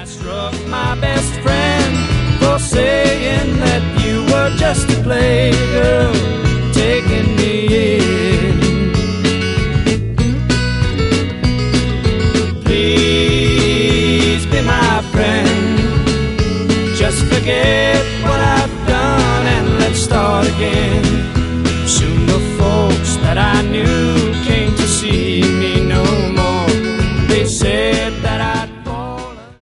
struck my best friend for saying that you were just a playgirl.